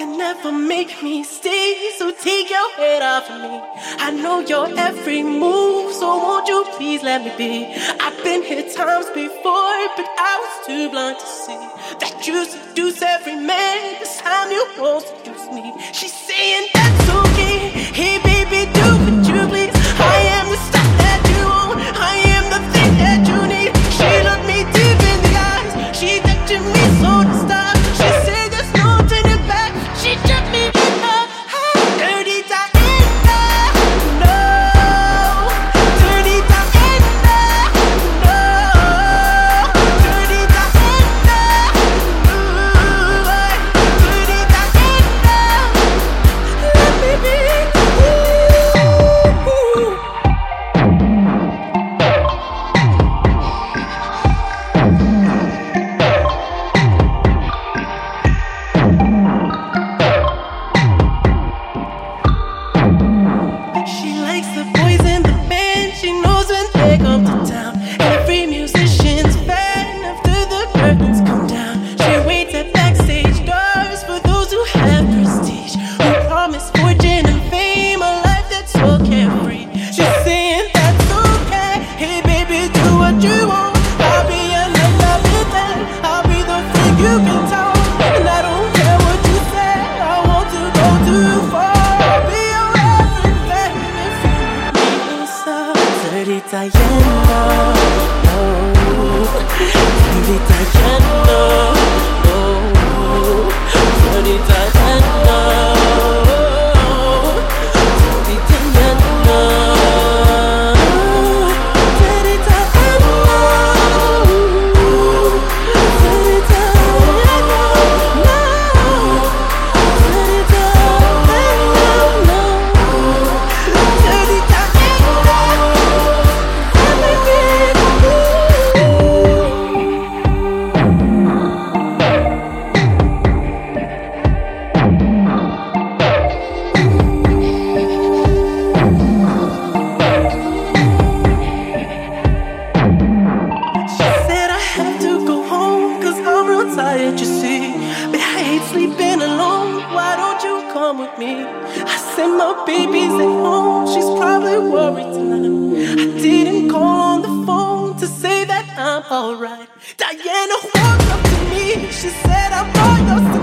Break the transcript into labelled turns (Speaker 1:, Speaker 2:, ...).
Speaker 1: can never make me stay, so take your head off of me. I know your every move, so won't you please let me be? I've been here times before, but I was too blind to see that you seduce every man. This time you won't seduce me. She's saying that's okay. Hey baby, do what you please. I am the stuff that you want. I am the thing that you need. She looked me deep in the eyes. She touching me so to stop. She said there's no turning back. She took me with her dirty Diana. No, dirty Diana. No, dirty Diana. Ooh, dirty Diana. Let me be. She likes the boys in the band. She knows when they come to town. Every musician's fan after the curtains come down. She waits at backstage doors for those who have prestige, who promise fortune and fame, a life that's so carefree. She's saying that's okay. Hey baby, do what you want. I'll be your night, I'll be there. I'll be the freak you can tell. And I don't care what you say. I want to go too far. I'll be your everything if you make me so. Dirty Diana, oh, dirty Diana, oh, dirty Diana, oh, dirty Diana, dirty Diana, oh, dirty Diana, dirty Diana, dirty She said I have to go home, 'cause I'm real tired, you see. But I hate sleeping alone, why don't you come with me? I said my baby's at home, she's probably worried tonight. I didn't call on the phone to say that I'm alright. Diana walked up to me, she said I brought your